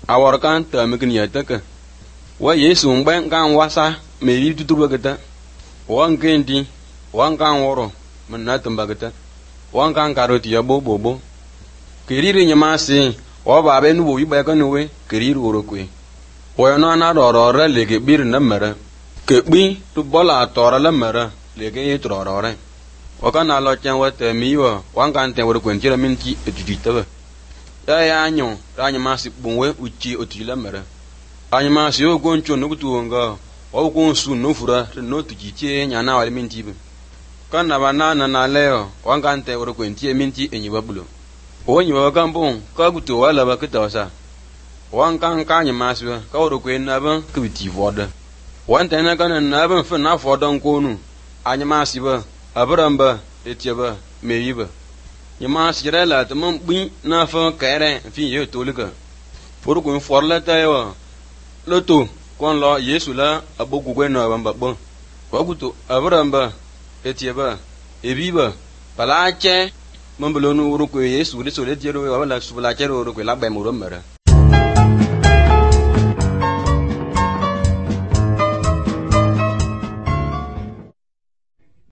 awar kan ta mikin ya taka wa yesu ngban kan wasa me yi tutuba gata wan kendi wan kan woro mun na tamba gata wan kan karoti ya bobo kiriri nyama se wa ba be nu bo yi ba kan we kiriri woro kwe wo no na ro re le ke bir na mara ke bi tu bola tora la mara le ke yi tro ro re wa kan na lo chen wa te mi wo wan kan te woro kwen jira min ti etiti ta ya anyo ta nyama si bunwe uchi otila mara anyama si o goncho no kutuonga o gonsu no fura no tujitie nyana wale minti be kana banana na leo wangante oro kwentie minti enyi babulo onyi wa gambon ka gutu wala ba kitawasa wankan ka nyama si ka oro kwenna ba kubiti voda wanta na kana na ba fa na fodon konu anyama si ba abramba etiaba meyiba nyama si rela to mon bi na fa kere fi yo tolika oro kwen forla tayo loto kon lo yesu la abogu gwe no bamba bon ko guto abramba etieba ebiba palache mambolo no uru ko yesu le so le jero wala subla chero uru ko la ba mo mara